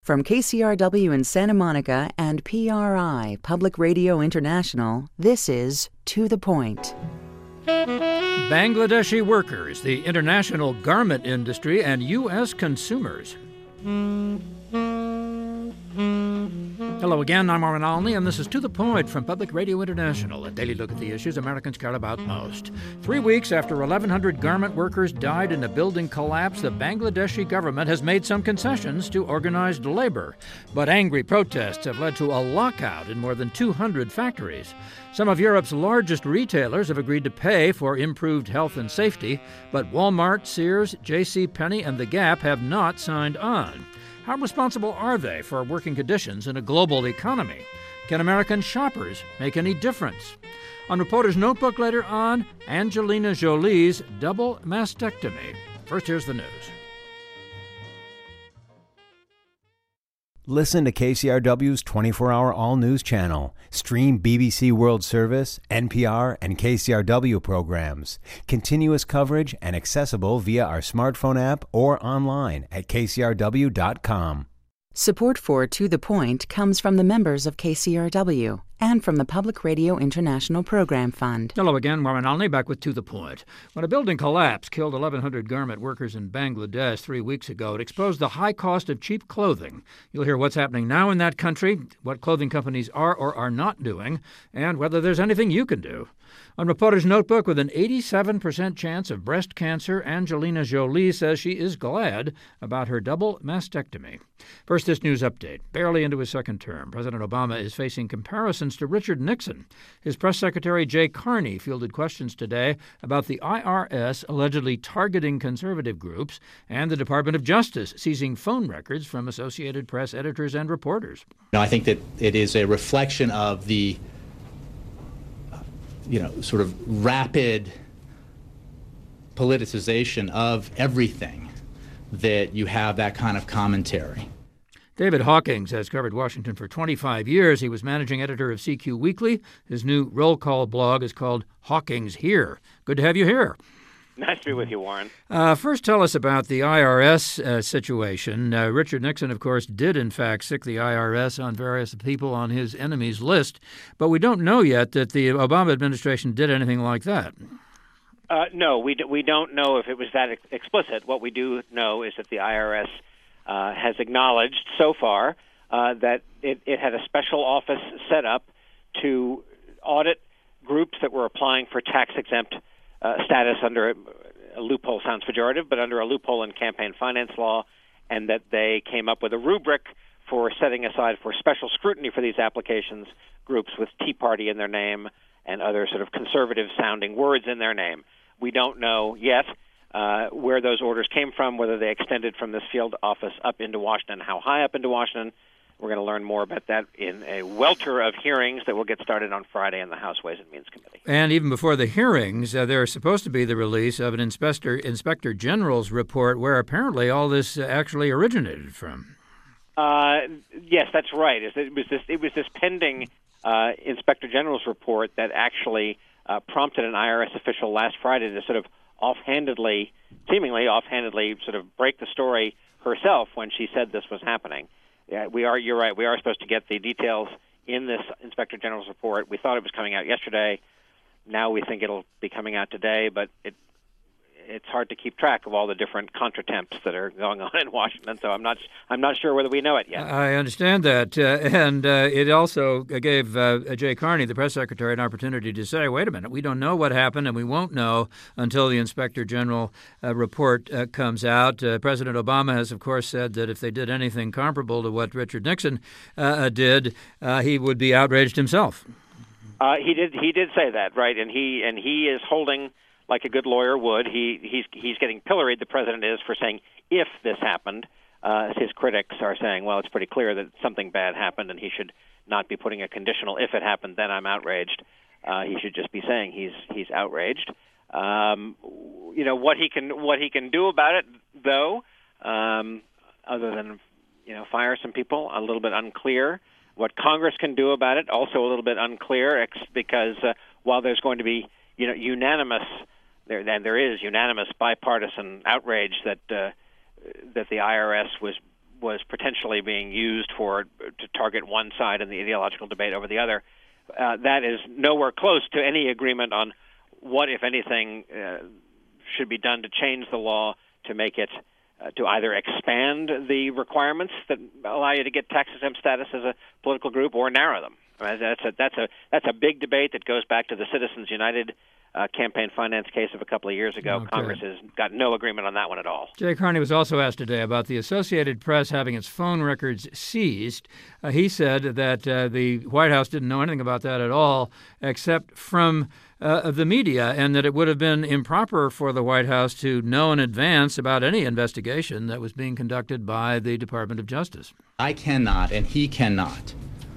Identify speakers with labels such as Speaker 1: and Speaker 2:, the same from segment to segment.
Speaker 1: From KCRW in Santa Monica and PRI, Public Radio International, this is To the Point.
Speaker 2: Bangladeshi workers, the international garment industry, and U.S. consumers. Hello again, I'm Warren Alney, and this is To the Point from Public Radio International, a daily look at the issues Americans care about most. 3 weeks after 1,100 garment workers died in a building collapse, the Bangladeshi government has made some concessions to organized labor. But angry protests have led to a lockout in more than 200 factories. Some of Europe's largest retailers have agreed to pay for improved health and safety, but Walmart, Sears, JCPenney, and The Gap have not signed on. How responsible are they for working conditions in a global economy? Can American shoppers make any difference? On Reporter's Notebook later on, Angelina Jolie's double mastectomy. First, here's the news.
Speaker 3: Listen to KCRW's 24-hour all-news channel. Stream BBC World Service, NPR, and KCRW programs. Continuous coverage and accessible via our smartphone app or online at kcrw.com.
Speaker 1: Support for To the Point comes from the members of KCRW and from the Public Radio International Program Fund.
Speaker 2: Hello again, Warren Alney, back with To the Point. When a building collapse killed 1,100 garment workers in Bangladesh 3 weeks ago, it exposed the high cost of cheap clothing. You'll hear what's happening now in that country, what clothing companies are or are not doing, and whether there's anything you can do. On Reporter's Notebook, with an 87% chance of breast cancer, Angelina Jolie says she is glad about her double mastectomy. First, this news update. Barely into his second term, President Obama is facing comparisons to Richard Nixon. His press secretary, Jay Carney, fielded questions today about the IRS allegedly targeting conservative groups and the Department of Justice seizing phone records from Associated Press editors and reporters.
Speaker 4: I think that it is a reflection of the sort of rapid politicization of everything that you have that kind of commentary.
Speaker 2: David Hawkins has covered Washington for 25 years. He was managing editor of CQ Weekly. His new roll call blog is called Hawkins Here. Good to have you here.
Speaker 5: Nice to be with you, Warren.
Speaker 2: First, tell us about the IRS situation. Richard Nixon, of course, did in fact stick the IRS on various people on his enemies list, but we don't know yet that the Obama administration did anything like that.
Speaker 5: No, we don't know if it was that explicit. What we do know is that the IRS has acknowledged so far that it had a special office set up to audit groups that were applying for tax-exempt status under a loophole, sounds pejorative, but under a loophole in campaign finance law, and that they came up with a rubric for setting aside for special scrutiny for these applications groups with Tea Party in their name and other sort of conservative-sounding words in their name. We don't know yet where those orders came from, whether they extended from this field office up into Washington, how high up into Washington. We're going to learn more about that in a welter of hearings that will get started on Friday in the House Ways and Means Committee.
Speaker 2: And even before the hearings, there is supposed to be the release of an Inspector General's report where apparently all this actually originated from.
Speaker 5: Yes, that's right. It was this pending Inspector General's report that actually prompted an IRS official last Friday to sort of seemingly offhandedly, sort of break the story herself when she said this was happening. Yeah, you're right. We are supposed to get the details in this Inspector General's report. We thought it was coming out yesterday. Now we think it'll be coming out today, but it's hard to keep track of all the different contretemps that are going on in Washington, so I'm not sure whether we know it yet.
Speaker 2: I understand that, and it also gave Jay Carney, the press secretary, an opportunity to say, wait a minute, we don't know what happened, and we won't know until the Inspector General report comes out. President Obama has, of course, said that if they did anything comparable to what Richard Nixon did, he would be outraged himself.
Speaker 5: He did say that, right, and he is holding, like a good lawyer would, he's getting pilloried, the president is, for saying if this happened. His critics are saying, well, it's pretty clear that something bad happened and he should not be putting a conditional if it happened, then I'm outraged. He should just be saying he's outraged. What he can do about it, though, other than fire some people, a little bit unclear. What Congress can do about it, also a little bit unclear, because while there's going to be unanimous bipartisan outrage that the IRS was was potentially being used to target one side in the ideological debate over the other. That is nowhere close to any agreement on what, if anything, should be done to change the law to make it to either expand the requirements that allow you to get tax-exempt status as a political group or narrow them. I mean, that's a big debate that goes back to the Citizens United campaign finance case of a couple of years ago. Okay. Congress has got no agreement on that one at all.
Speaker 2: Jay Carney was also asked today about the Associated Press having its phone records seized. He said that the White House didn't know anything about that at all, except from the media, and that it would have been improper for the White House to know in advance about any investigation that was being conducted by the Department of Justice.
Speaker 4: I cannot, and he cannot,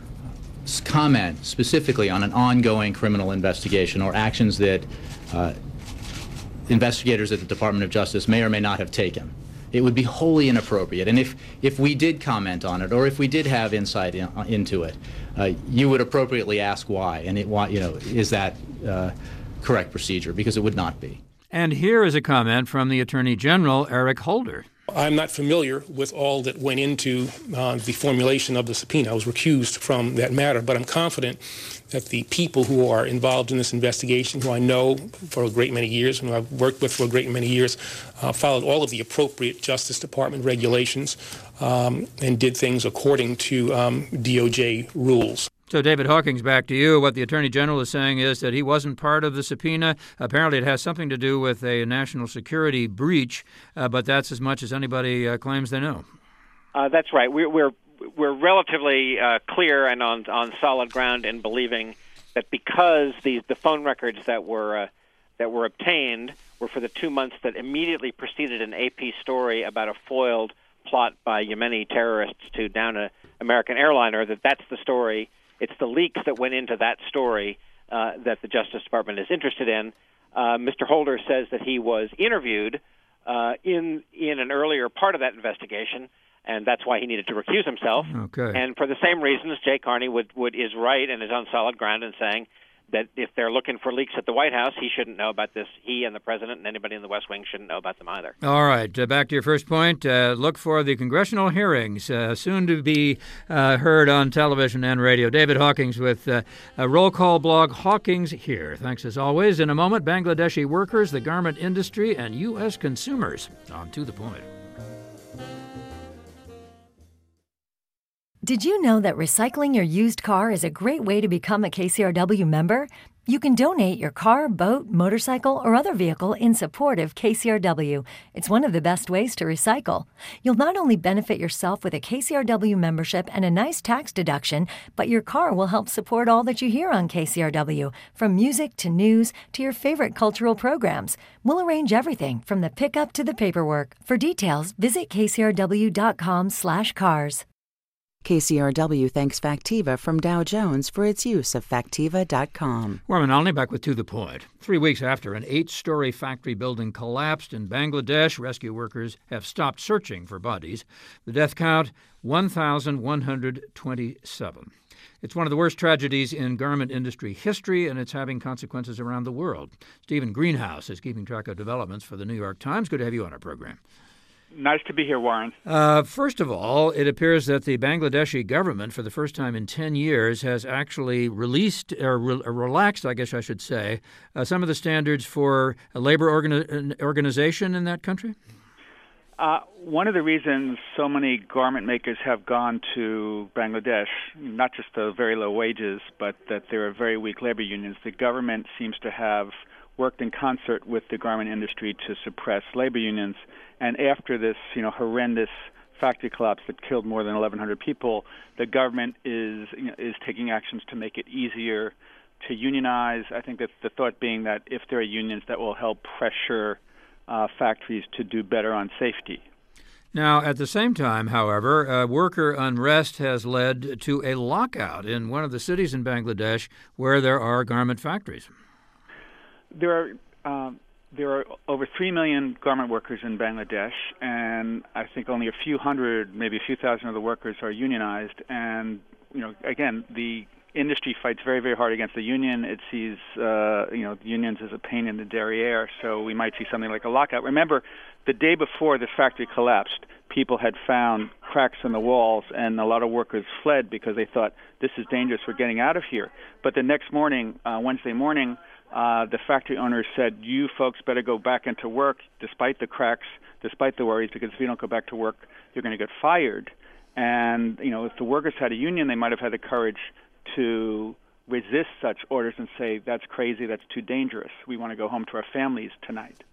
Speaker 4: comment specifically on an ongoing criminal investigation or actions that investigators at the Department of Justice may or may not have taken. It would be wholly inappropriate. And if we did comment on it, or if we did have insight into it, you would appropriately ask why. And is that correct procedure? Because it would not be.
Speaker 2: And here is a comment from the Attorney General, Eric Holder.
Speaker 6: I'm not familiar with all that went into the formulation of the subpoena. I was recused from that matter, but I'm confident that the people who are involved in this investigation, who I know for a great many years, and who I've worked with for a great many years, followed all of the appropriate Justice Department regulations and did things according to DOJ rules.
Speaker 2: So, David Hawkins, back to you. What the Attorney General is saying is that he wasn't part of the subpoena. Apparently it has something to do with a national security breach, but that's as much as anybody claims they know.
Speaker 5: That's right. We're relatively clear and on solid ground in believing that because the phone records that were obtained were for the 2 months that immediately preceded an AP story about a foiled plot by Yemeni terrorists to down an American airliner, that's the story. It's the leaks that went into that story that the Justice Department is interested in. Mr. Holder says that he was interviewed in an earlier part of that investigation, and that's why he needed to recuse himself.
Speaker 2: Okay.
Speaker 5: And for the same reasons, Jay Carney is right and is on solid ground in saying that if they're looking for leaks at the White House, he shouldn't know about this. He and the President and anybody in the West Wing shouldn't know about them either.
Speaker 2: All right. Back to your first point. Look for the congressional hearings soon to be heard on television and radio. David Hawkins with a roll call blog, Hawkins Here. Thanks as always. In a moment, Bangladeshi workers, the garment industry, and U.S. consumers. On To the Point.
Speaker 7: Did you know that recycling your used car is a great way to become a KCRW member? You can donate your car, boat, motorcycle, or other vehicle in support of KCRW. It's one of the best ways to recycle. You'll not only benefit yourself with a KCRW membership and a nice tax deduction, but your car will help support all that you hear on KCRW, from music to news to your favorite cultural programs. We'll arrange everything from the pickup to the paperwork. For details, visit kcrw.com/cars.
Speaker 1: KCRW thanks Factiva from Dow Jones for its use of Factiva.com.
Speaker 2: Warman Olney back with To the Point. 3 weeks after an 8-story factory building collapsed in Bangladesh, rescue workers have stopped searching for bodies. The death count, 1,127. It's one of the worst tragedies in garment industry history, and it's having consequences around the world. Stephen Greenhouse is keeping track of developments for the New York Times. Good to have you on our program.
Speaker 8: Nice to be here, Warren.
Speaker 2: First of all, it appears that the Bangladeshi government, for the first time in 10 years, has actually released, or relaxed, I guess I should say, some of the standards for a labor organization in that country?
Speaker 8: One of the reasons so many garment makers have gone to Bangladesh, not just the very low wages, but that there are very weak labor unions, the government seems to have worked in concert with the garment industry to suppress labor unions. And after this, horrendous factory collapse that killed more than 1,100 people, the government is taking actions to make it easier to unionize. I think that's the thought being that if there are unions, that will help pressure factories to do better on safety.
Speaker 2: Now, at the same time, however, worker unrest has led to a lockout in one of the cities in Bangladesh where there are garment factories.
Speaker 8: There are over 3 million garment workers in Bangladesh, and I think only a few hundred, maybe a few thousand of the workers are unionized. And again, the industry fights very, very hard against the union. It sees, unions as a pain in the derriere, so we might see something like a lockout. Remember, the day before this factory collapsed, people had found cracks in the walls, and a lot of workers fled because they thought, this is dangerous, we're getting out of here. But the next morning, Wednesday morning, the factory owners said, you folks better go back into work despite the cracks, despite the worries, because if you don't go back to work, you're going to get fired. And, if the workers had a union, they might have had the courage to resist such orders and say, that's crazy, that's too dangerous. We want to go home to our families tonight.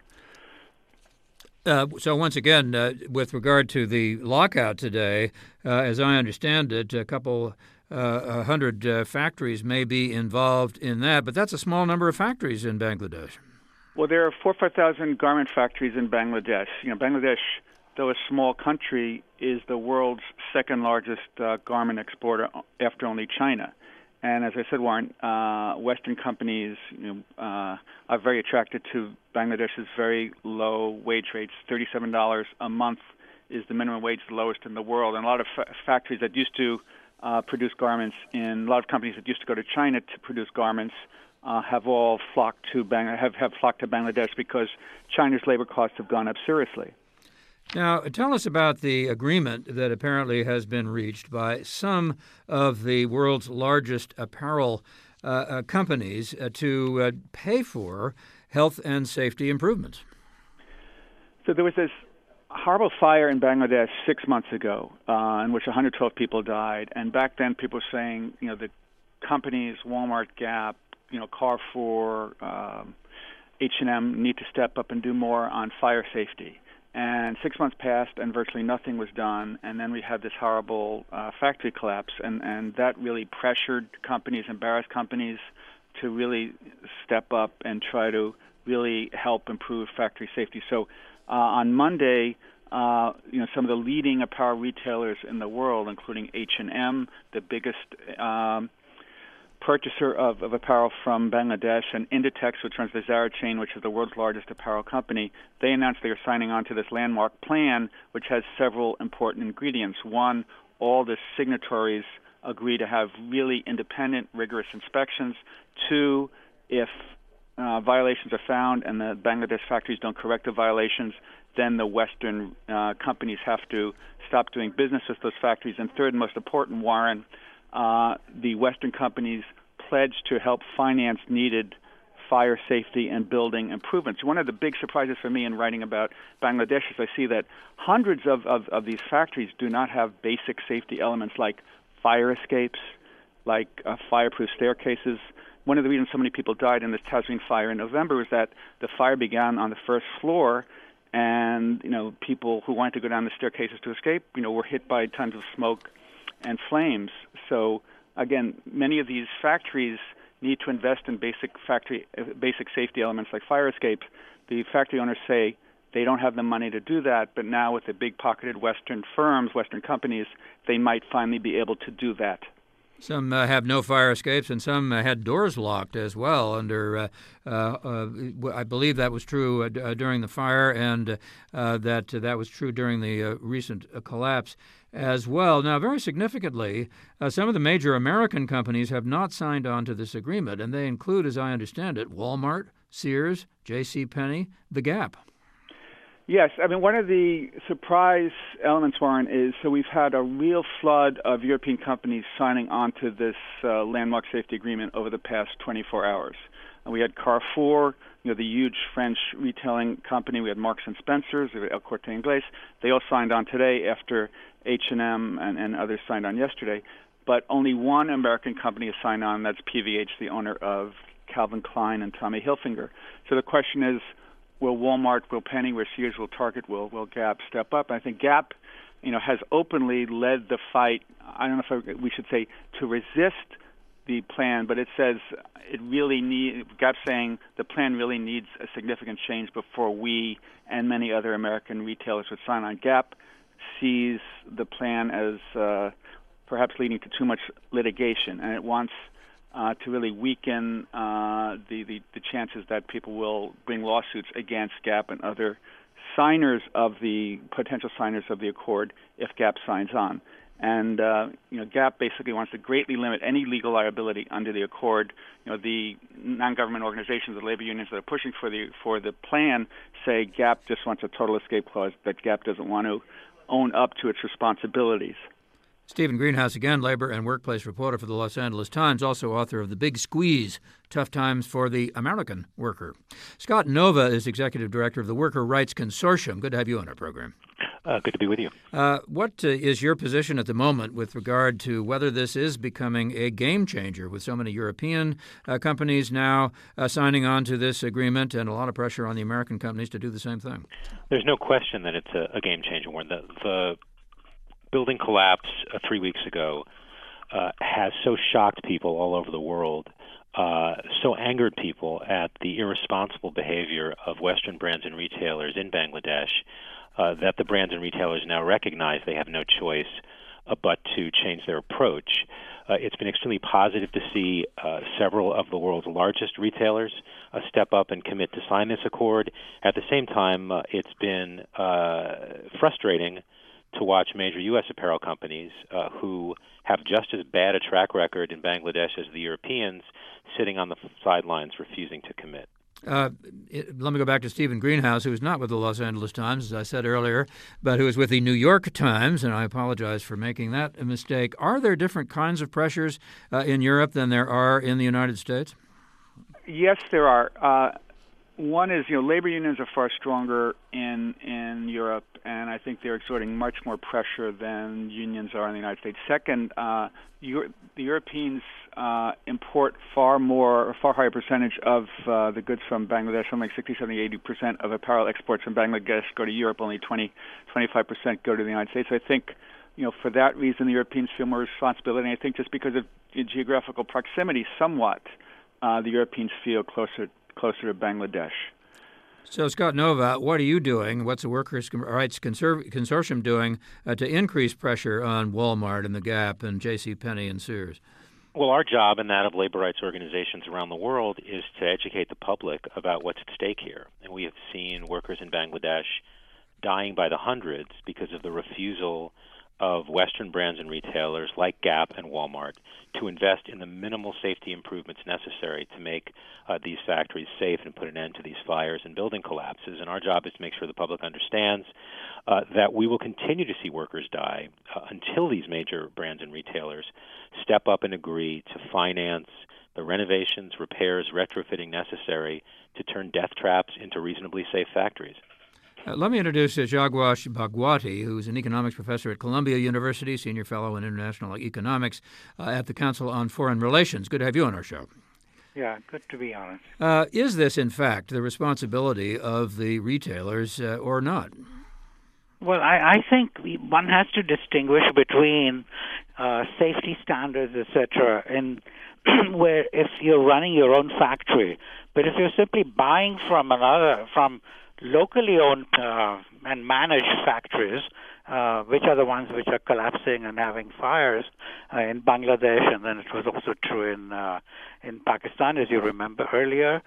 Speaker 2: So once again, with regard to the lockout today, as I understand it, a couple 100 factories may be involved in that, but that's a small number of factories in Bangladesh.
Speaker 8: Well, there are 4,000 or 5,000 garment factories in Bangladesh. Bangladesh, though a small country, is the world's second largest garment exporter after only China. And as I said, Warren, Western companies are very attracted to Bangladesh's very low wage rates. $37 a month is the minimum wage, the lowest in the world. And a lot of factories that used to produce garments a lot of companies that used to go to China to produce garments have all flocked to Bangladesh because China's labor costs have gone up seriously.
Speaker 2: Now, tell us about the agreement that apparently has been reached by some of the world's largest apparel companies to pay for health and safety improvements.
Speaker 8: So there was this horrible fire in Bangladesh 6 months ago in which 112 people died. And back then people were saying, the companies, Walmart, Gap, Carrefour, H&M need to step up and do more on fire safety. And 6 months passed, and virtually nothing was done. And then we had this horrible factory collapse, and that really pressured companies, embarrassed companies, to really step up and try to really help improve factory safety. So on Monday, some of the leading apparel retailers in the world, including H&M, the biggest purchaser of apparel from Bangladesh, and Inditex, which runs the Zara chain, which is the world's largest apparel company, they announced they are signing on to this landmark plan, which has several important ingredients. One, all the signatories agree to have really independent, rigorous inspections. Two, if violations are found and the Bangladesh factories don't correct the violations, then the Western companies have to stop doing business with those factories. And third, and most important, Warren, the Western companies pledged to help finance needed fire safety and building improvements. One of the big surprises for me in writing about Bangladesh is I see that hundreds of these factories do not have basic safety elements like fire escapes, like fireproof staircases. One of the reasons so many people died in this Tazreen fire in November was that the fire began on the first floor, and people who wanted to go down the staircases to escape, were hit by tons of smoke and flames. So again, many of these factories need to invest in basic safety elements like fire escapes. The factory owners say they don't have the money to do that, but now with the big-pocketed Western firms, Western companies, they might finally be able to do that.
Speaker 2: Some have no fire escapes, and some had doors locked as well. I believe that was true during the fire, and that was true during the recent collapse as well. Now, very significantly, some of the major American companies have not signed on to this agreement, and they include, as I understand it, Walmart, Sears, JCPenney, The Gap.
Speaker 8: Yes, one of the surprise elements, Warren, is so we've had a real flood of European companies signing on to this landmark safety agreement over the past 24 hours. We had Carrefour, the huge French retailing company. We had Marks & Spencer's, El Corte Inglés. They all signed on today after H&M and others signed on yesterday. But only one American company has signed on, and that's PVH, the owner of Calvin Klein and Tommy Hilfiger. So the question is, will Walmart, will Penny, will Sears, will Target, will Gap step up? I think Gap, has openly led the fight. I don't know if we should say to resist the plan, but it says Gap's saying the plan really needs a significant change before we and many other American retailers would sign on. Gap sees the plan as perhaps leading to too much litigation, and it wants to really weaken the chances that people will bring lawsuits against Gap and other potential signers of the accord if Gap signs on. And Gap basically wants to greatly limit any legal liability under the accord. The non-government organizations, the labor unions that are pushing for the plan, say Gap just wants a total escape clause, that Gap doesn't want to own up to its responsibilities.
Speaker 2: Stephen Greenhouse, again, labor and workplace reporter for the Los Angeles Times, also author of The Big Squeeze, Tough Times for the American Worker. Scott Nova is executive director of the Worker Rights Consortium. Good to have you on our program.
Speaker 9: Good to be with you.
Speaker 2: What is your position at the moment with regard to whether this is becoming a game changer with so many European companies now signing on to this agreement and a lot of pressure on the American companies to do the same thing?
Speaker 9: There's no question that it's a game changer. The building collapse 3 weeks ago has so shocked people all over the world, so angered people at the irresponsible behavior of Western brands and retailers in Bangladesh that the brands and retailers now recognize they have no choice but to change their approach. It's been extremely positive to see several of the world's largest retailers step up and commit to sign this accord. At the same time, it's been frustrating to watch major U.S. apparel companies who have just as bad a track record in Bangladesh as the Europeans sitting on the sidelines refusing to commit.
Speaker 2: Let me go back to Stephen Greenhouse, who is not with the Los Angeles Times, as I said earlier, but who is with the New York Times, and I apologize for making that a mistake. Are there different kinds of pressures in Europe than there are in the United States?
Speaker 8: Yes, there are. One is, labor unions are far stronger in Europe, and I think they're exerting much more pressure than unions are in the United States. Second, the Europeans import far higher percentage of the goods from Bangladesh. Something like 60, 70, 80% of apparel exports from Bangladesh go to Europe. Only 25% go to the United States. So I think, for that reason, the Europeans feel more responsibility. And I think just because of geographical proximity, somewhat, the Europeans feel closer to Bangladesh.
Speaker 2: So, Scott Nova, what are you doing? What's the Workers' Rights Consortium doing to increase pressure on Walmart and The Gap and JCPenney and Sears?
Speaker 9: Well, our job and that of labor rights organizations around the world is to educate the public about what's at stake here. And we have seen workers in Bangladesh dying by the hundreds because of the refusal of Western brands and retailers like Gap and Walmart to invest in the minimal safety improvements necessary to make these factories safe and put an end to these fires and building collapses. And our job is to make sure the public understands that we will continue to see workers die until these major brands and retailers step up and agree to finance the renovations, repairs, retrofitting necessary to turn death traps into reasonably safe factories.
Speaker 2: Let me introduce Jagwash Bhagwati, who's an economics professor at Columbia University, senior fellow in international economics at the Council on Foreign Relations. Good to have you on our show.
Speaker 10: Yeah, good to be honest.
Speaker 2: Is this, in fact, the responsibility of the retailers or not?
Speaker 10: Well, I think one has to distinguish between safety standards, etc., and where if you're running your own factory, but if you're simply buying from locally owned and managed factories, which are the ones which are collapsing and having fires in Bangladesh, and then it was also true in Pakistan, as you remember earlier.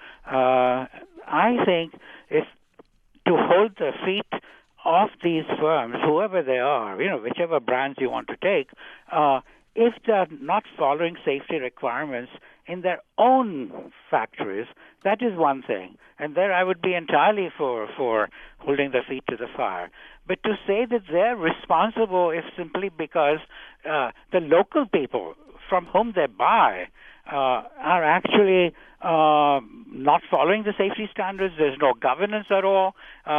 Speaker 10: I think if to hold the feet of these firms, whoever they are, whichever brands you want to take, if they're not following safety requirements in their own factories, that is one thing. And there I would be entirely for holding their feet to the fire. But to say that they're responsible is simply because the local people from whom they buy are actually not following the safety standards. There's no governance at all.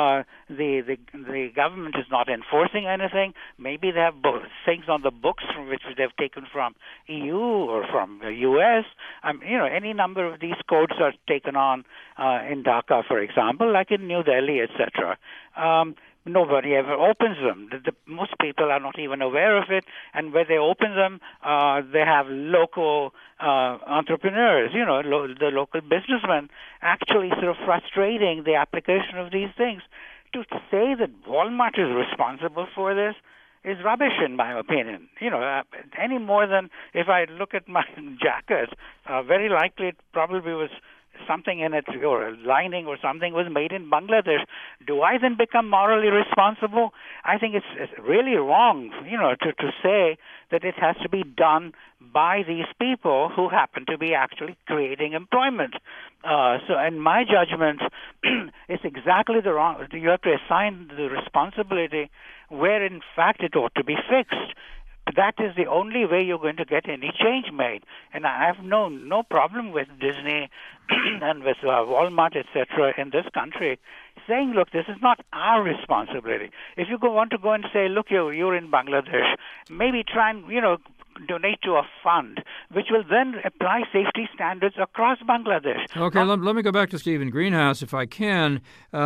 Speaker 10: The government is not enforcing anything. Maybe they have things on the books from which they've taken from EU or from the US. Any number of these codes are taken on in Dhaka, for example, like in New Delhi, etc. Nobody ever opens them. Most people are not even aware of it, and where they open them, they have local entrepreneurs, the local businessmen, actually sort of frustrating the application of these things. To say that Walmart is responsible for this is rubbish, in my opinion. Any more than if I look at my jacket, very likely it probably was something in it, or a lining or something was made in Bangladesh, do I then become morally responsible? I think it's really wrong, to say that it has to be done by these people who happen to be actually creating employment. So in my judgment, it's exactly the wrong. You have to assign the responsibility where, in fact, it ought to be fixed. That is the only way you're going to get any change made. And I have no problem with Disney and with Walmart, etc., in this country saying, look, this is not our responsibility. If you want to go and say, look, you're in Bangladesh, maybe try and, donate to a fund, which will then apply safety standards across Bangladesh.
Speaker 2: Okay, let me go back to Stephen Greenhouse, if I can.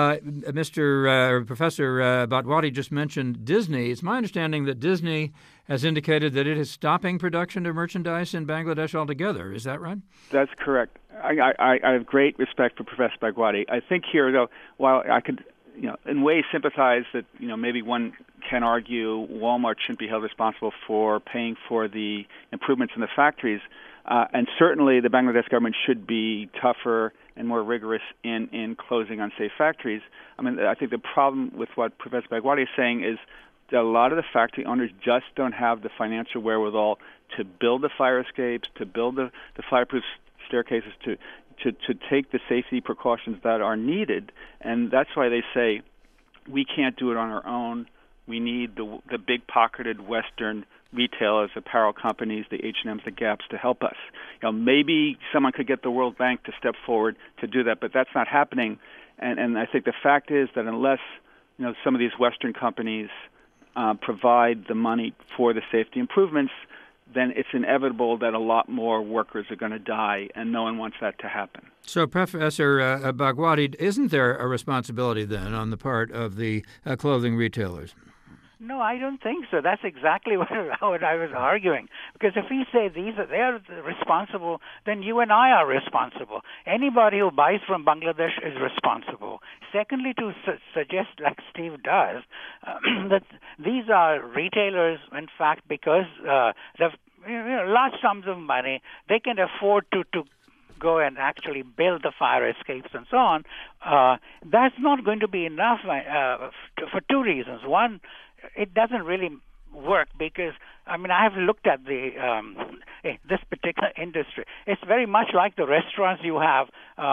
Speaker 2: Professor Bhatwadi just mentioned Disney. It's my understanding that Disney has indicated that it is stopping production of merchandise in Bangladesh altogether. Is that right?
Speaker 8: That's correct. I have great respect for Professor Bhatwadi. I think here, though, while I could, in ways sympathize that, maybe one can argue Walmart shouldn't be held responsible for paying for the improvements in the factories, and certainly the Bangladesh government should be tougher and more rigorous in closing unsafe factories. I mean, I think the problem with what Professor Bhatwadi is saying is that a lot of the factory owners just don't have the financial wherewithal to build the fire escapes, to build the fireproof staircases, to take the safety precautions that are needed. And that's why they say we can't do it on our own. We need the big-pocketed Western retailers, apparel companies, the H&Ms, the Gaps to help us. Maybe someone could get the World Bank to step forward to do that, but that's not happening. And I think the fact is that unless some of these Western companies provide the money for the safety improvements, then it's inevitable that a lot more workers are going to die, and no one wants that to happen.
Speaker 2: So, Professor Bhatwadi, isn't there a responsibility then on the part of the clothing retailers?
Speaker 10: No, I don't think so. That's exactly what I was arguing. Because if we say they are responsible, then you and I are responsible. Anybody who buys from Bangladesh is responsible. Secondly, to suggest, like Steve does, that these are retailers, in fact, because they've large sums of money, they can afford to go and actually build the fire escapes and so on. That's not going to be enough for two reasons. One, it doesn't really work because, I have looked at this particular industry. It's very much like the restaurants you have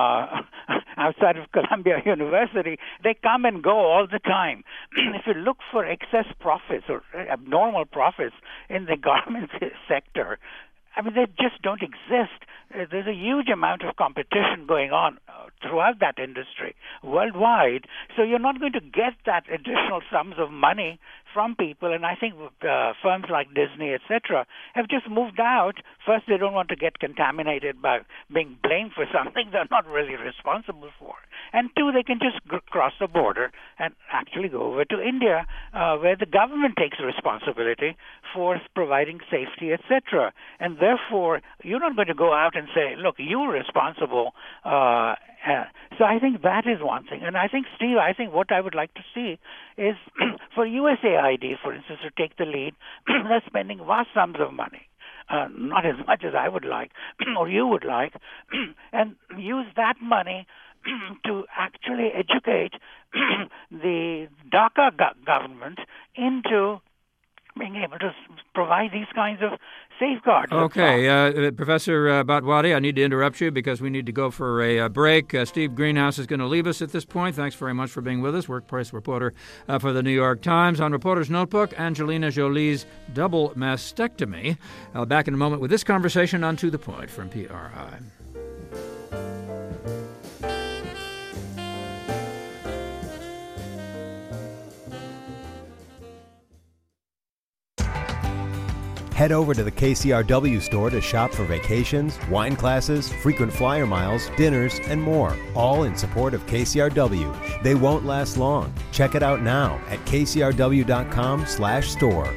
Speaker 10: outside of Columbia University. They come and go all the time. If you look for excess profits or abnormal profits in the garment sector, they just don't exist. There's a huge amount of competition going on throughout that industry worldwide. So you're not going to get that additional sums of money from people. And I think firms like Disney, etc., have just moved out. First, they don't want to get contaminated by being blamed for something they're not really responsible for. And two, they can just cross the border and actually go over to India, where the government takes responsibility for providing safety, etc. And therefore, you're not going to go out and say, look, you're responsible. So I think that is one thing. And I think, Steve, what I would like to see is for USAID, for instance, to take the lead, they're spending vast sums of money. Not as much as I would like or you would like, and use that money to actually educate the Dhaka government into being able to provide these kinds of safeguards.
Speaker 2: Okay, Professor Bhatwadi, I need to interrupt you because we need to go for a break. Steve Greenhouse is going to leave us at this point. Thanks very much for being with us, workplace reporter for the New York Times. On Reporter's Notebook, Angelina Jolie's double mastectomy. Back in a moment with this conversation on To The Point from PRI.
Speaker 3: Head over to the KCRW store to shop for vacations, wine classes, frequent flyer miles, dinners, and more, all in support of KCRW. They won't last long. Check it out now at kcrw.com/store.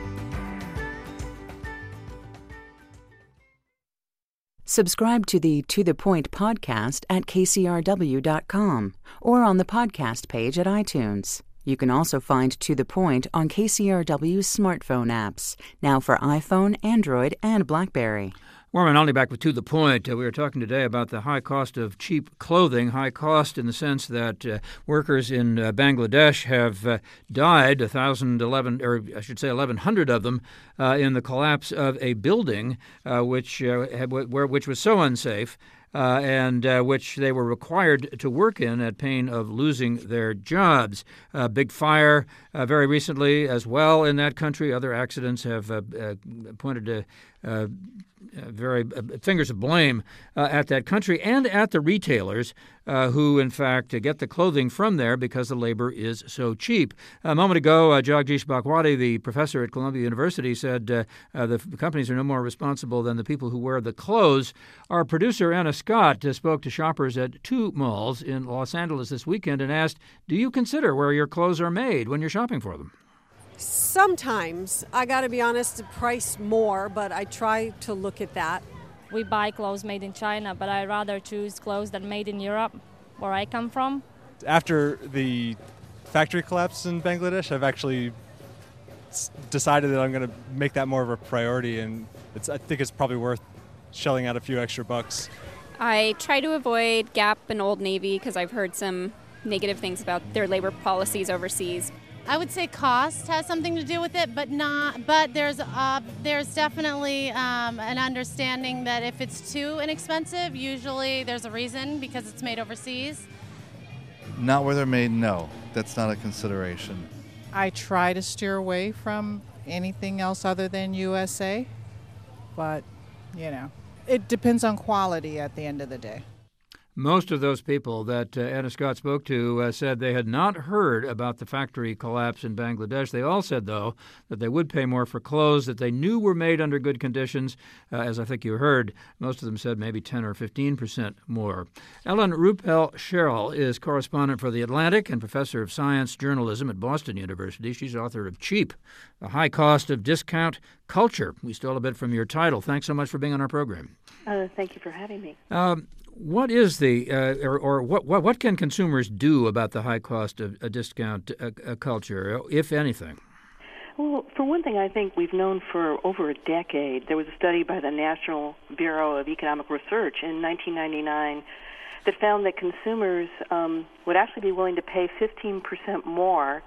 Speaker 1: Subscribe to the To The Point podcast at kcrw.com or on the podcast page at iTunes. You can also find To The Point on KCRW's smartphone apps, now for iPhone, Android, and BlackBerry.
Speaker 2: Warren Olney back with To the Point. We were talking today about the high cost of cheap clothing, high cost in the sense that workers in Bangladesh have died, 1,100 of them, in the collapse of a building which was so unsafe and which they were required to work in at pain of losing their jobs. Big fire very recently as well in that country. Other accidents have pointed to very fingers of blame at that country and at the retailers who, in fact, get the clothing from there because the labor is so cheap. A moment ago, Jagdish Bhagwati, the professor at Columbia University, said the companies are no more responsible than the people who wear the clothes. Our producer, Anna Scott, spoke to shoppers at two malls in Los Angeles this weekend and asked, do you consider where your clothes are made when you're shopping for them?
Speaker 11: Sometimes. I got to be honest, the price more, but I try to look at that.
Speaker 12: We buy clothes made in China, but I rather choose clothes that are made in Europe, where I come from.
Speaker 13: After the factory collapse in Bangladesh, I've actually decided that I'm going to make that more of a priority, and I think it's probably worth shelling out a few extra bucks.
Speaker 14: I try to avoid Gap and Old Navy because I've heard some negative things about their labor policies overseas.
Speaker 15: I would say cost has something to do with it, but there's definitely an understanding that if it's too inexpensive, usually there's a reason because it's made overseas.
Speaker 16: Not where they're made, no. That's not a consideration.
Speaker 17: I try to steer away from anything else other than USA, but, it depends on quality at the end of the day.
Speaker 2: Most of those people that Anna Scott spoke to said they had not heard about the factory collapse in Bangladesh. They all said, though, that they would pay more for clothes that they knew were made under good conditions. As I think you heard, most of them said maybe 10 or 15% more. Ellen Ruppel-Sherrill is correspondent for The Atlantic and professor of science journalism at Boston University. She's author of Cheap, The High Cost of Discount Culture. We stole a bit from your title. Thanks so much for being on our program.
Speaker 18: Thank you for having me.
Speaker 2: What is the what can consumers do about the high cost of a discount culture, if anything?
Speaker 18: Well, for one thing, I think we've known for over a decade. There was a study by the National Bureau of Economic Research in 1999 that found that consumers would actually be willing to pay 15% more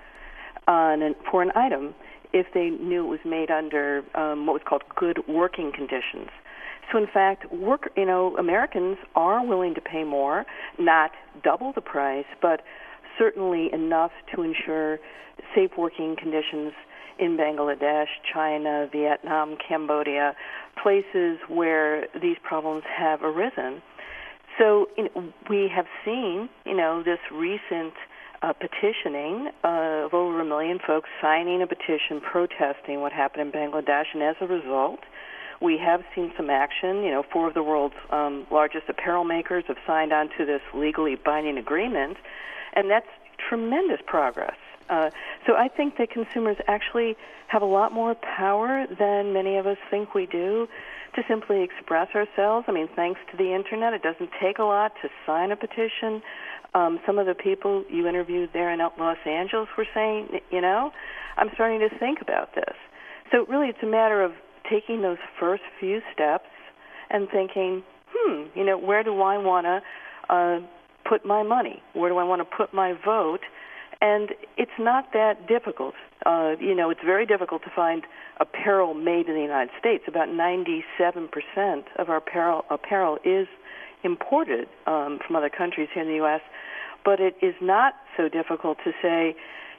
Speaker 18: for an item if they knew it was made under what was called good working conditions. So, in fact, Americans are willing to pay more, not double the price, but certainly enough to ensure safe working conditions in Bangladesh, China, Vietnam, Cambodia, places where these problems have arisen. So we have seen, this recent petitioning of over 1 million folks signing a petition protesting what happened in Bangladesh, and as a result, we have seen some action. 4 of the world's largest apparel makers have signed on to this legally binding agreement, and that's tremendous progress. So I think that consumers actually have a lot more power than many of us think we do to simply express ourselves. I mean, thanks to the Internet, it doesn't take a lot to sign a petition. Some of the people you interviewed there in Los Angeles were saying, I'm starting to think about this. So really it's a matter of taking those first few steps and thinking, where do I want to put my money? Where do I want to put my vote? And it's not that difficult. It's very difficult to find apparel made in the United States. About 97% of our apparel is imported from other countries here in the U.S., but it is not so difficult to say,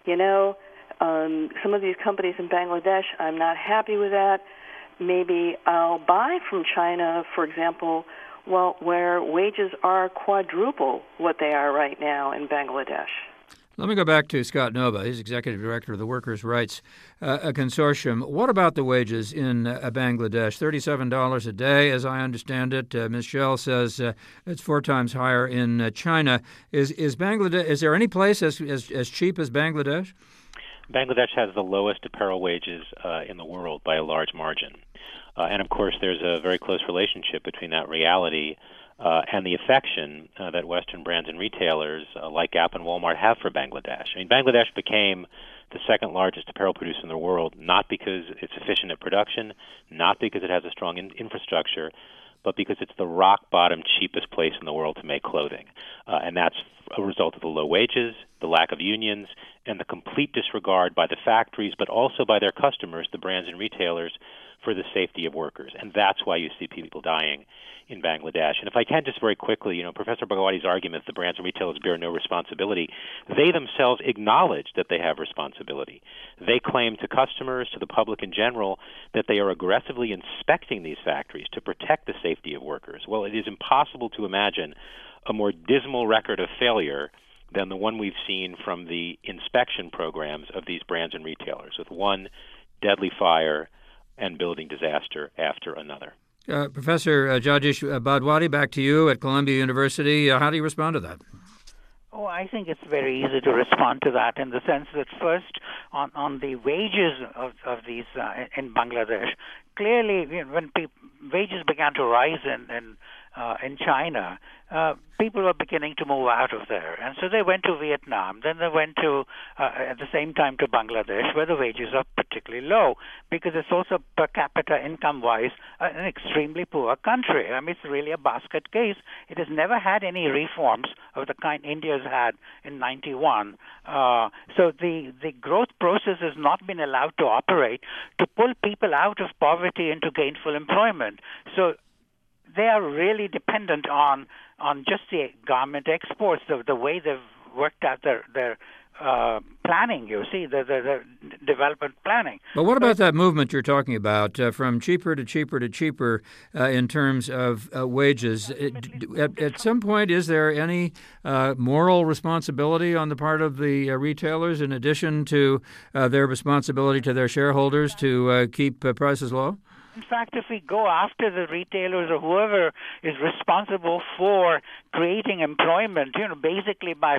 Speaker 18: some of these companies in Bangladesh, I'm not happy with that. Maybe I'll buy from China, for example, where wages are quadruple what they are right now in Bangladesh.
Speaker 2: Let me go back to Scott Nova. He's executive director of the Workers' Rights Consortium. What about the wages in Bangladesh? $37 a day, as I understand it. Ms. Shell says it's 4 times higher in China. Is Bangladesh? Is there any place as cheap as Bangladesh?
Speaker 9: Bangladesh has the lowest apparel wages in the world by a large margin. And, of course, there's a very close relationship between that reality and the affection that Western brands and retailers like Gap and Walmart have for Bangladesh. I mean, Bangladesh became the second largest apparel producer in the world, not because it's efficient at production, not because it has a strong infrastructure, but because it's the rock-bottom cheapest place in the world to make clothing. And that's a result of the low wages, the lack of unions, and the complete disregard by the factories, but also by their customers, the brands and retailers, for the safety of workers. And that's why you see people dying in Bangladesh. And if I can just very quickly, Professor Bhagwati's argument that the brands and retailers bear no responsibility, they themselves acknowledge that they have responsibility. They claim to customers, to the public in general, that they are aggressively inspecting these factories to protect the safety of workers. Well, it is impossible to imagine a more dismal record of failure than the one we've seen from the inspection programs of these brands and retailers, with one deadly fire and building disaster after another.
Speaker 2: Professor Jayesh Bhagwati, back to you at Columbia University. How do you respond to that?
Speaker 10: Oh, I think it's very easy to respond to that in the sense that first, on the wages of these in Bangladesh, clearly when wages began to rise in China, people were beginning to move out of there. And so they went to Vietnam. Then they went to, at the same time, to Bangladesh, where the wages are particularly low, because it's also per capita income-wise an extremely poor country. I mean, it's really a basket case. It has never had any reforms of the kind India's had in 91. So the growth process has not been allowed to operate to pull people out of poverty into gainful employment. So they are really dependent on just the garment exports, the way they've worked out their planning, you see, the development planning.
Speaker 2: But what about that movement you're talking about, from cheaper to cheaper to cheaper in terms of wages? At some point, is there any moral responsibility on the part of the retailers, in addition to their responsibility to their shareholders to keep prices low?
Speaker 10: In fact, if we go after the retailers or whoever is responsible for creating employment, basically by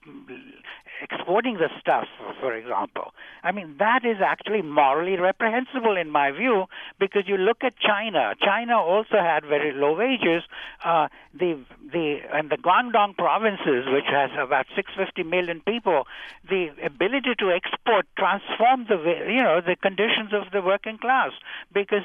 Speaker 10: exporting the stuff, for example, I mean, that is actually morally reprehensible in my view, because you look at China. China also had very low wages. And the Guangdong provinces, which has about 650 million people, the ability to export transformed the conditions of the working class, because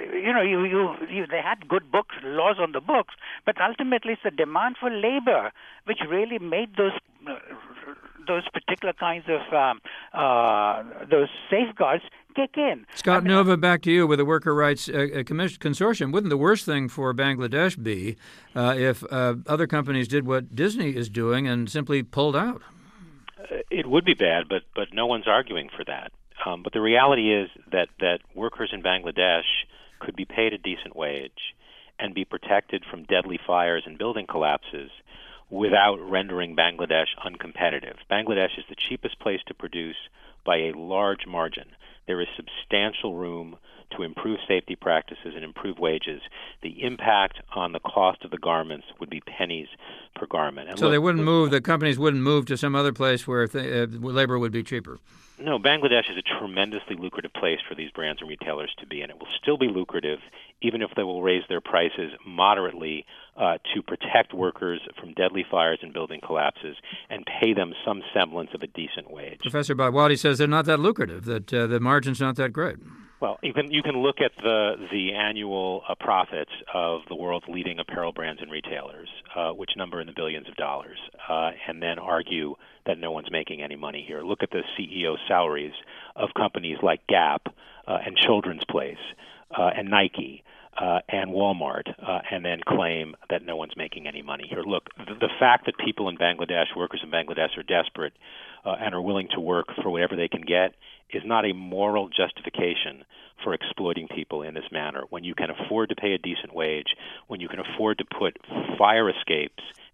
Speaker 10: they had good books, laws on the books, but ultimately it's the demand for labor which really made those particular kinds of those safeguards kick in.
Speaker 2: Scott Nova, back to you with the Worker Rights Consortium. Wouldn't the worst thing for Bangladesh be if other companies did what Disney is doing and simply pulled out?
Speaker 9: It would be bad, but no one's arguing for that. But the reality is that workers in Bangladesh could be paid a decent wage and be protected from deadly fires and building collapses without rendering Bangladesh uncompetitive. Bangladesh is the cheapest place to produce by a large margin. There is substantial room to improve safety practices and improve wages. The impact on the cost of the garments would be pennies per garment. And
Speaker 2: so they wouldn't move, the companies wouldn't move to some other place where labor would be cheaper?
Speaker 9: No, Bangladesh is a tremendously lucrative place for these brands and retailers to be, and it will still be lucrative even if they will raise their prices moderately to protect workers from deadly fires and building collapses and pay them some semblance of a decent wage.
Speaker 2: Professor Bhagwati says they're not that lucrative, that the margin's not that great.
Speaker 9: Well, you can look at the annual profits of the world's leading apparel brands and retailers, which number in the billions of dollars, and then argue that no one's making any money here. Look at the CEO salaries of companies like Gap and Children's Place and Nike and Walmart, and then claim that no one's making any money here. Look, the fact that people in Bangladesh, workers in Bangladesh, are desperate and are willing to work for whatever they can get is not a moral justification for exploiting people in this manner. When you can afford to pay a decent wage, when you can afford to put fire escapes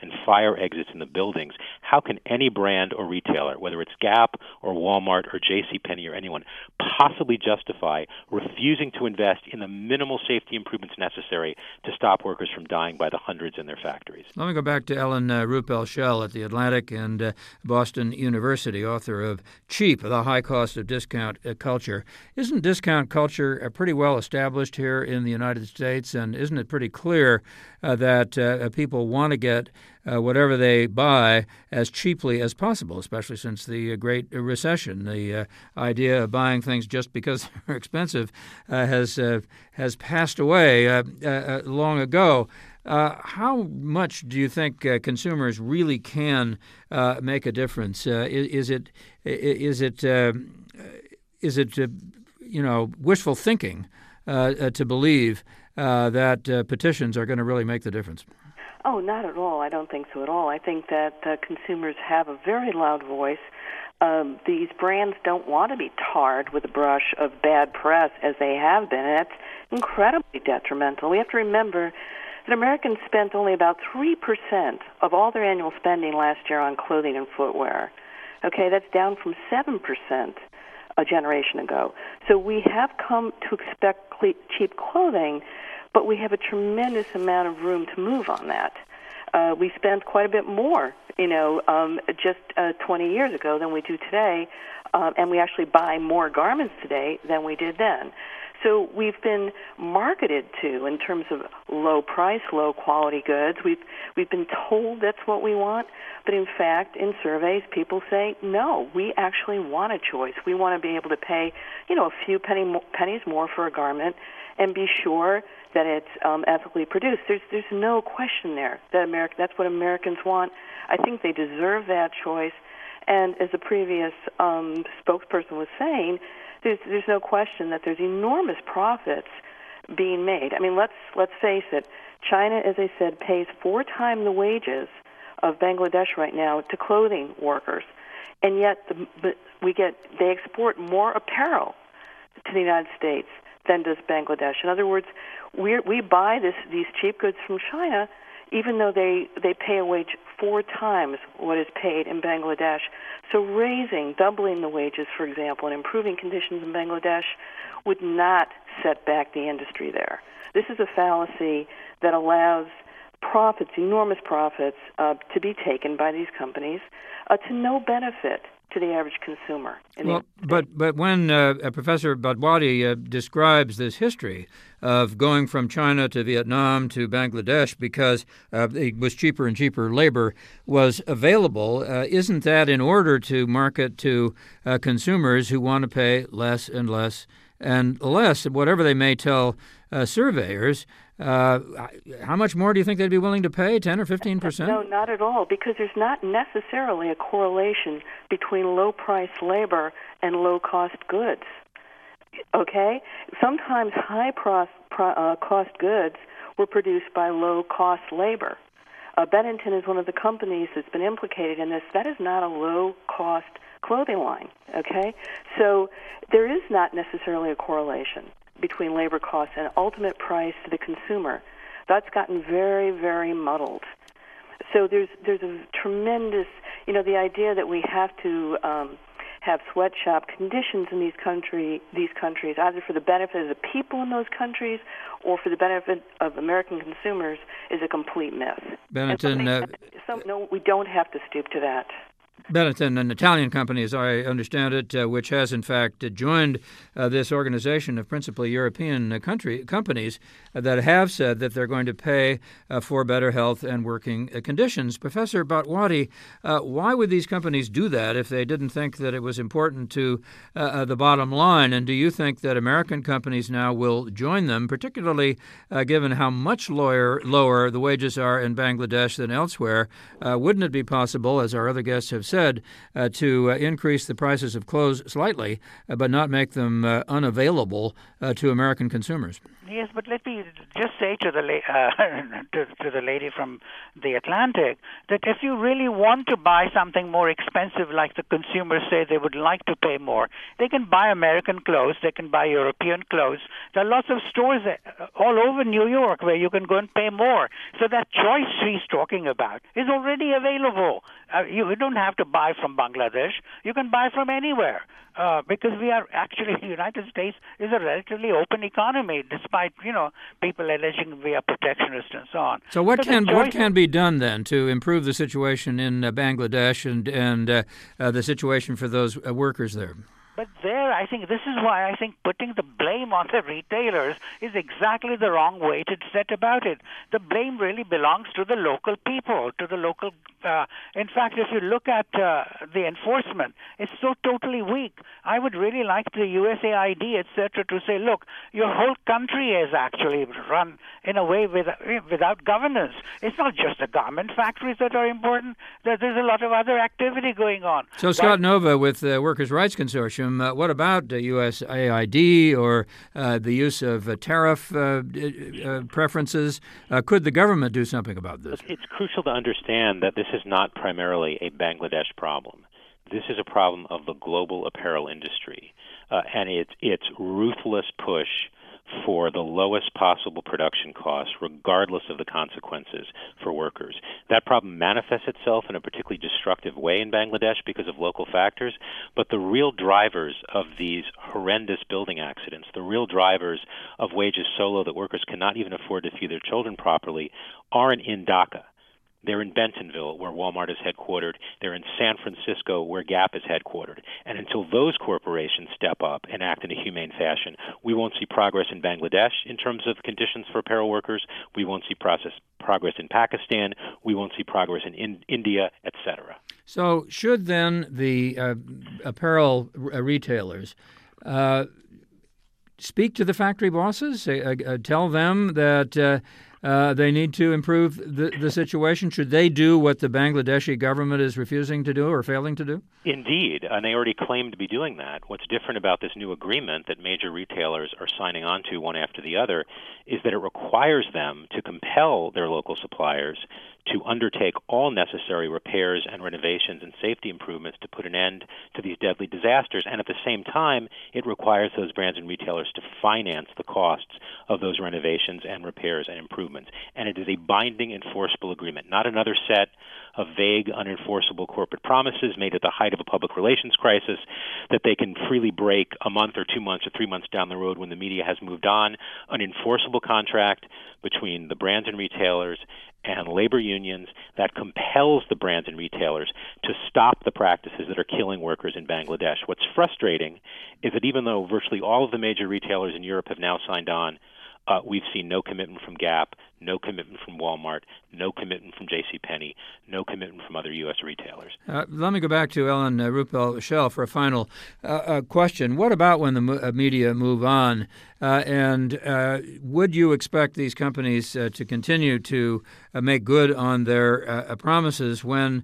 Speaker 9: and fire exits in the buildings, how can any brand or retailer, whether it's Gap or Walmart or JCPenney or anyone, possibly justify refusing to invest in the minimal safety improvements necessary to stop workers from dying by the hundreds in their factories?
Speaker 2: Let me go back to Ellen Ruppel-Shell at The Atlantic and Boston University, author of Cheap, The High Cost of Discount Culture. Isn't discount culture pretty well established here in the United States, and isn't it pretty clear that people want to get whatever they buy as cheaply as possible, especially since the Great Recession? The idea of buying things just because they're expensive has passed away long ago. How much do you think consumers really can make a difference? Is it wishful thinking to believe that petitions are going to really make the difference?
Speaker 18: Oh, not at all. I don't think so at all. I think that consumers have a very loud voice. These brands don't want to be tarred with a brush of bad press as they have been, and that's incredibly detrimental. We have to remember that Americans spent only about 3% of all their annual spending last year on clothing and footwear. Okay, that's down from 7% a generation ago. So we have come to expect cheap clothing, but we have a tremendous amount of room to move on that. We spent quite a bit more, just 20 years ago than we do today, and we actually buy more garments today than we did then. So we've been marketed to in terms of low price, low quality goods. We've been told that's what we want, but in fact, in surveys, people say no. We actually want a choice. We want to be able to pay, a few pennies more for a garment, and be sure that it's ethically produced. There's no question there that that's what Americans want. I think they deserve that choice. And as the previous spokesperson was saying, there's no question that there's enormous profits being made. I mean, let's face it. China, as I said, pays 4 times the wages of Bangladesh right now to clothing workers, and yet they export more apparel to the United States than does Bangladesh. In other words, we buy these cheap goods from China, even though they pay a wage 4 times what is paid in Bangladesh. So doubling the wages, for example, and improving conditions in Bangladesh would not set back the industry there. This is a fallacy that allows profits, enormous profits, to be taken by these companies to no benefit to the average consumer.
Speaker 2: But when Professor Bhadwati describes this history of going from China to Vietnam to Bangladesh because it was cheaper and cheaper labor was available, isn't that in order to market to consumers who want to pay less and less and less, whatever they may tell surveyors? How much more do you think they'd be willing to pay, 10 or 15%?
Speaker 18: No, not at all, because there's not necessarily a correlation between low-price labor and low-cost goods. Okay? Sometimes high-cost goods were produced by low-cost labor. Bennington is one of the companies that's been implicated in this. That is not a low-cost clothing line, okay? So there is not necessarily a correlation between labor costs and ultimate price to the consumer. That's gotten very, very muddled. So there's a tremendous, the idea that we have to have sweatshop conditions in these countries, either for the benefit of the people in those countries or for the benefit of American consumers, is a complete myth.
Speaker 2: Bennington,
Speaker 18: no, we don't have to stoop to that.
Speaker 2: Benetton, an Italian company, as I understand it, which has in fact joined this organization of principally European companies that have said that they're going to pay for better health and working conditions. Professor Bhadwati, why would these companies do that if they didn't think that it was important to the bottom line? And do you think that American companies now will join them, particularly given how much lower the wages are in Bangladesh than elsewhere? Wouldn't it be possible, as our other guests have have said, to increase the prices of clothes slightly, but not make them unavailable to American consumers.
Speaker 10: Yes, but let me just say to the to the lady from the Atlantic that if you really want to buy something more expensive, like the consumers say they would like to pay more, they can buy American clothes, they can buy European clothes. There are lots of stores all over New York where you can go and pay more. So that choice she's talking about is already available. You don't have to buy from Bangladesh. You can buy from anywhere. Because we are actually, the United States is a relatively open economy, despite, people alleging we are protectionist and so on.
Speaker 2: So what can be done then to improve the situation in Bangladesh and the situation for those workers there?
Speaker 10: But there, I think this is why I think putting the blame on the retailers is exactly the wrong way to set about it. The blame really belongs to the local people, to the local. In fact, if you look at the enforcement, it's so totally weak. I would really like the USAID, etc., to say, look, your whole country is actually run in a way without governance. It's not just the garment factories that are important. There's a lot of other activity going on.
Speaker 2: So Scott Nova with the Workers' Rights Consortium, what about USAID or the use of tariff preferences? Could the government do something about this?
Speaker 9: It's crucial to understand that this is not primarily a Bangladesh problem. This is a problem of the global apparel industry, and its ruthless push for the lowest possible production costs, regardless of the consequences for workers. That problem manifests itself in a particularly destructive way in Bangladesh because of local factors, but the real drivers of these horrendous building accidents, the real drivers of wages so low that workers cannot even afford to feed their children properly, aren't in Dhaka. They're in Bentonville, where Walmart is headquartered. They're in San Francisco, where Gap is headquartered. And until those corporations step up and act in a humane fashion, we won't see progress in Bangladesh in terms of conditions for apparel workers. We won't see progress in Pakistan. We won't see progress in India, etc.
Speaker 2: So should then the apparel retailers speak to the factory bosses, tell them that they need to improve the situation? Should they do what the Bangladeshi government is refusing to do or failing to do?
Speaker 9: Indeed, and they already claim to be doing that. What's different about this new agreement that major retailers are signing on to one after the other is that it requires them to compel their local suppliers to undertake all necessary repairs and renovations and safety improvements to put an end to these deadly disasters. And at the same time, it requires those brands and retailers to finance the costs of those renovations and repairs and improvements. And it is a binding, enforceable agreement, not another set of vague, unenforceable corporate promises made at the height of a public relations crisis that they can freely break a month or 2 months or 3 months down the road when the media has moved on. An enforceable contract between the brands and retailers and labor unions that compels the brands and retailers to stop the practices that are killing workers in Bangladesh. What's frustrating is that even though virtually all of the major retailers in Europe have now signed on, we've seen no commitment from Gap, no commitment from Walmart, no commitment from JCPenney, no commitment from other U.S. retailers.
Speaker 2: Let me go back to Ellen Ruppel-Shell for a final question. What about when the media move on? And would you expect these companies to continue to make good on their promises when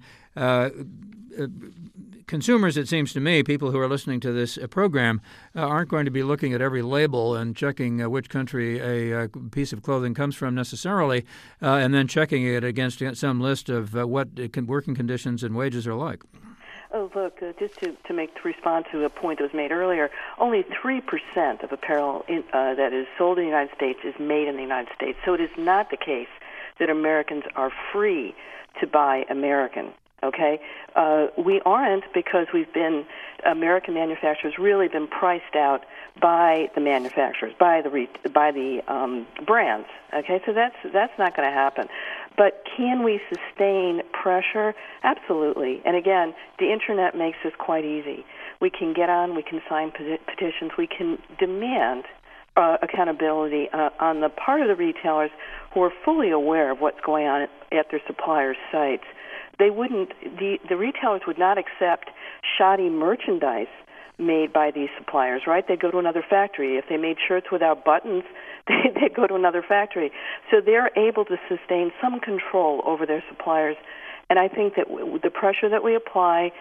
Speaker 2: consumers, it seems to me, people who are listening to this program, aren't going to be looking at every label and checking which country a piece of clothing comes from necessarily, and then checking it against some list of what working conditions and wages are like?
Speaker 18: Oh, look, just to respond to a point that was made earlier, only 3% of apparel that is sold in the United States is made in the United States. So it is not the case that Americans are free to buy American. Okay, we aren't, because American manufacturers really been priced out by the manufacturers, by the brands. Okay, so that's not going to happen. But can we sustain pressure? Absolutely. And again, the internet makes this quite easy. We can get on, we can sign petitions, we can demand accountability on the part of the retailers who are fully aware of what's going on at their suppliers' sites. The retailers would not accept shoddy merchandise made by these suppliers, right? They'd go to another factory. If they made shirts without buttons, they'd go to another factory. So they're able to sustain some control over their suppliers And I think that the pressure that we apply,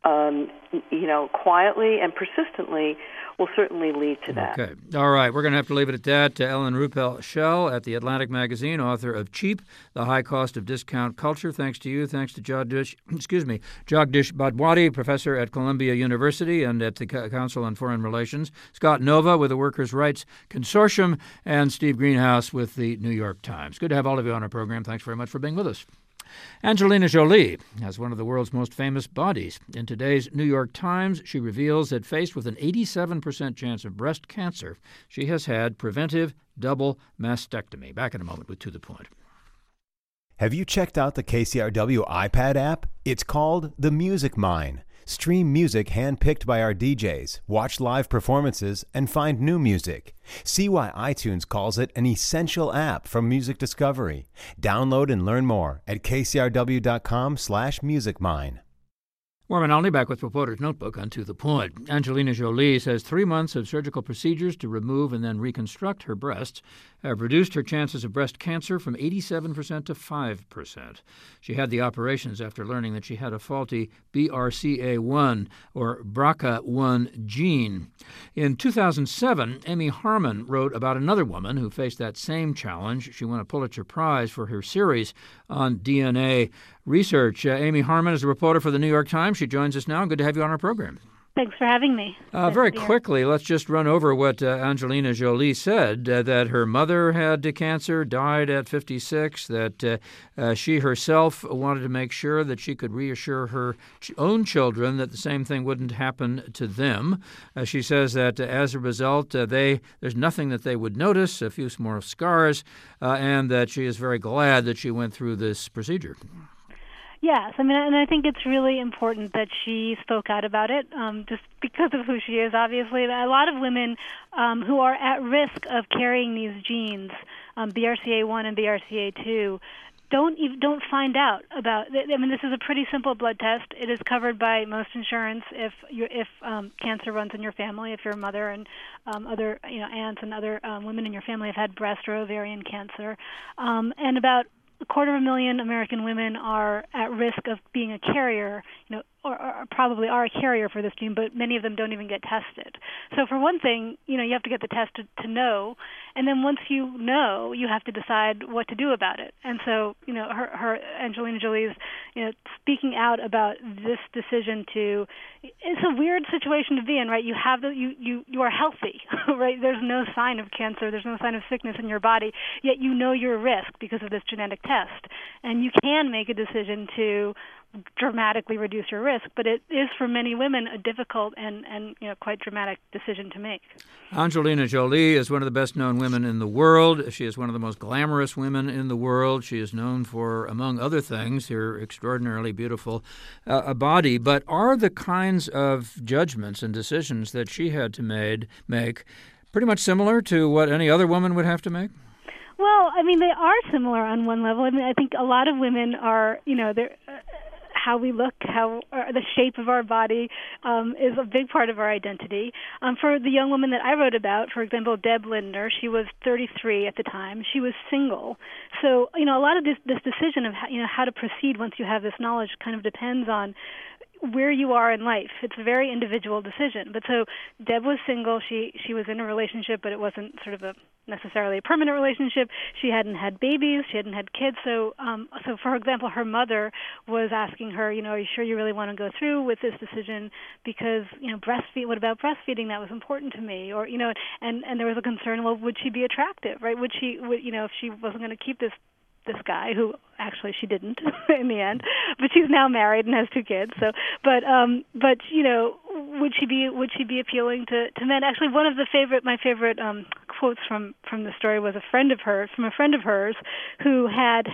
Speaker 18: quietly and persistently, will certainly lead to that.
Speaker 2: Okay. All right. We're going to have to leave it at that. Ellen Ruppel-Shell at The Atlantic Magazine, author of Cheap, The High Cost of Discount Culture. Thanks to you. Thanks to Jagdish Bhadwani, professor at Columbia University and at the Council on Foreign Relations, Scott Nova with the Workers' Rights Consortium, and Steve Greenhouse with the New York Times. Good to have all of you on our program. Thanks very much for being with us. Angelina Jolie has one of the world's most famous bodies. In today's New York Times, she reveals that faced with an 87% chance of breast cancer, she has had preventive double mastectomy. Back in a moment with To the Point.
Speaker 3: Have you checked out the KCRW iPad app? It's called The Music Mine. Stream music handpicked by our DJs, watch live performances, and find new music. See why iTunes calls it an essential app for music discovery. Download and learn more at kcrw.com/musicmine.
Speaker 2: Warren Olney back with Reporter's Notebook on To the Point. Angelina Jolie says 3 months of surgical procedures to remove and then reconstruct her breasts have reduced her chances of breast cancer from 87% to 5%. She had the operations after learning that she had a faulty BRCA1 or BRCA1 gene. In 2007, Amy Harmon wrote about another woman who faced that same challenge. She won a Pulitzer Prize for her series on DNA research. Amy Harmon is a reporter for the New York Times. She joins us now. Good to have you on our program.
Speaker 19: Thanks for having me.
Speaker 2: Very quickly, let's just run over what Angelina Jolie said, that her mother had cancer, died at 56, that she herself wanted to make sure that she could reassure her own children that the same thing wouldn't happen to them. She says that as a result, there's nothing that they would notice, a few more scars, and that she is very glad that she went through this procedure.
Speaker 19: Yes, and I think it's really important that she spoke out about it, just because of who she is, obviously. A lot of women who are at risk of carrying these genes, BRCA1 and BRCA2, don't find out about. I mean, this is a pretty simple blood test. It is covered by most insurance if cancer runs in your family. If your mother and other aunts and other women in your family have had breast or ovarian cancer, and about 250,000 American women are at risk of being a carrier, or probably are a carrier for this gene, but many of them don't even get tested. So for one thing, you have to get the test to know, and then once you know, you have to decide what to do about it. And so, her Angelina Jolie's, speaking out about this decision it's a weird situation to be in, right? You have you are healthy, right? There's no sign of cancer, there's no sign of sickness in your body, yet you're at risk because of this genetic test, and you can make a decision to dramatically reduce your risk, but it is for many women a difficult and quite dramatic decision to make.
Speaker 2: Angelina Jolie is one of the best-known women in the world. She is one of the most glamorous women in the world. She is known for, among other things, her extraordinarily beautiful body. But are the kinds of judgments and decisions that she had to make pretty much similar to what any other woman would have to make?
Speaker 19: Well, I mean, they are similar on one level. I mean, I think a lot of women are, they're how we look, the shape of our body is a big part of our identity. For the young woman that I wrote about, for example, Deb Lindner, she was 33 at the time. She was single. So, a lot of this decision of how to proceed once you have this knowledge kind of depends on where you are in life. It's a very individual decision. But so Deb was single. She was in a relationship, but it wasn't sort of necessarily a permanent relationship. She hadn't had babies. She hadn't had kids. So for example, her mother was asking her, are you sure you really want to go through with this decision? Because, what about breastfeeding? That was important to me. Or, and there was a concern, well, would she be attractive, right? Would if she wasn't going to keep this guy, who actually she didn't in the end, but she's now married and has 2 kids. So, but would she be appealing to men? Actually, one of my favorite quotes from the story was a friend of hers who had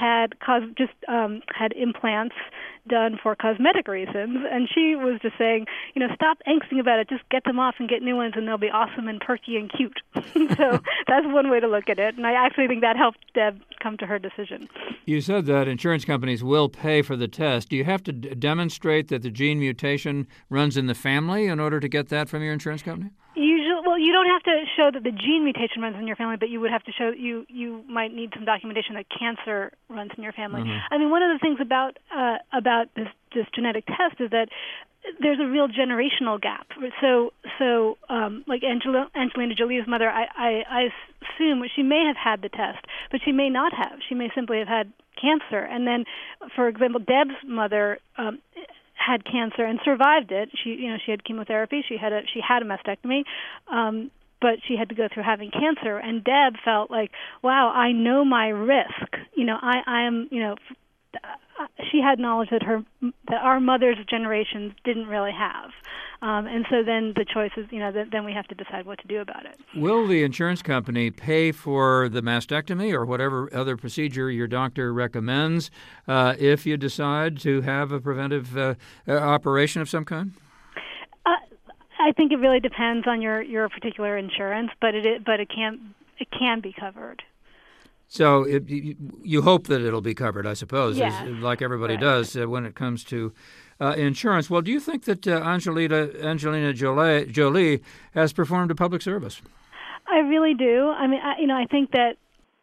Speaker 19: implants done for cosmetic reasons, and she was just saying, stop angsting about it, just get them off and get new ones, and they'll be awesome and perky and cute. So that's one way to look at it, and I actually think that helped Deb come to her decision.
Speaker 2: You said that insurance companies will pay for the test. Do you have to demonstrate that the gene mutation runs in the family in order to get that from your insurance company?
Speaker 19: you don't have to show that the gene mutation runs in your family, but you would have to show you might need some documentation that cancer runs in your family.
Speaker 20: Mm-hmm.
Speaker 19: I mean, one of the things about this genetic test is that there's a real generational gap. So like Angelina Jolie's mother, I assume she may have had the test, but she may not have. She may simply have had cancer. And then, for example, Deb's mother had cancer and survived it. She had chemotherapy. She had a mastectomy. But she had to go through having cancer, and Deb felt like, wow, I know my risk. I am, she had knowledge that our mother's generations didn't really have, and so then the choice is, then we have to decide what to do about it.
Speaker 2: Will the insurance company pay for the mastectomy or whatever other procedure your doctor recommends if you decide to have a preventive operation of some kind?
Speaker 19: I think it really depends on your particular insurance, but it can be covered.
Speaker 2: So you hope that it'll be covered, I suppose, like everybody does when it comes to insurance. Well, do you think that Angelina Jolie has performed a public service?
Speaker 19: I really do. I mean, I think that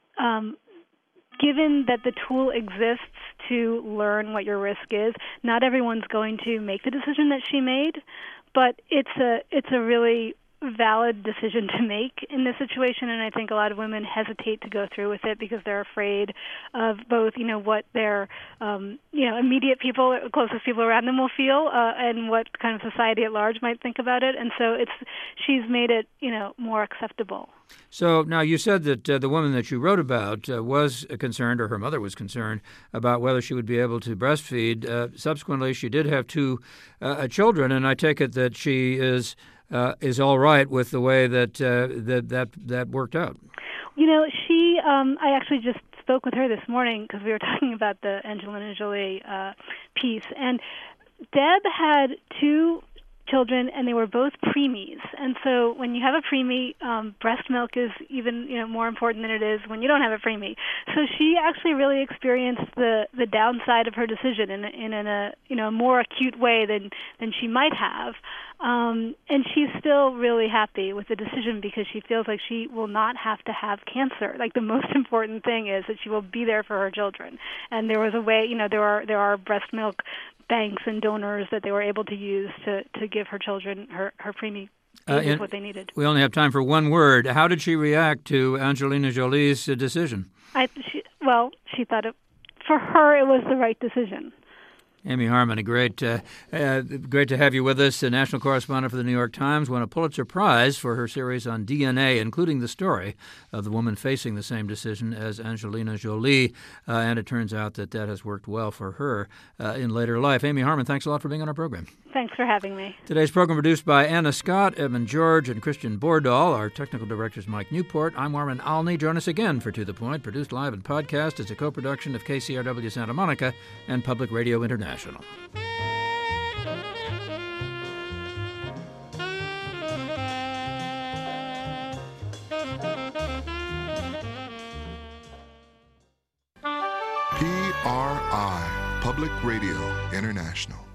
Speaker 19: given that the tool exists to learn what your risk is, not everyone's going to make the decision that she made, but it's a really valid decision to make in this situation, and I think a lot of women hesitate to go through with it because they're afraid of both, what their, immediate people, closest people around them will feel, and what kind of society at large might think about it, and so she's made it, more acceptable.
Speaker 2: So now you said that the woman that you wrote about was concerned, or her mother was concerned, about whether she would be able to breastfeed. Subsequently, she did have two children, and I take it that she is all right with the way that worked out.
Speaker 19: She. I actually just spoke with her this morning because we were talking about the Angelina Jolie piece, and Deb had two children, and they were both preemies. And so when you have a preemie, breast milk is even more important than it is when you don't have a preemie. So she actually really experienced the downside of her decision in a more acute way than she might have. And she's still really happy with the decision because she feels like she will not have to have cancer. Like, the most important thing is that she will be there for her children. And there was a way, there are breast milk banks and donors that they were able to use to give her children her preemie what they needed.
Speaker 2: We only have time for one word. How did she react to Angelina Jolie's decision?
Speaker 19: She thought for her it was the right decision.
Speaker 2: Amy Harmon, great to have you with us, a national correspondent for the New York Times, won a Pulitzer Prize for her series on DNA, including the story of the woman facing the same decision as Angelina Jolie, and it turns out that has worked well for her in later life. Amy Harmon, thanks a lot for being on our program.
Speaker 19: Thanks for having me.
Speaker 2: Today's program produced by Anna Scott, Edmund George, and Christian Bordahl. Our technical director is Mike Newport. I'm Warren Alney. Join us again for To The Point, produced live and podcast as a co-production of KCRW Santa Monica and Public Radio International.
Speaker 20: PRI, Public Radio International.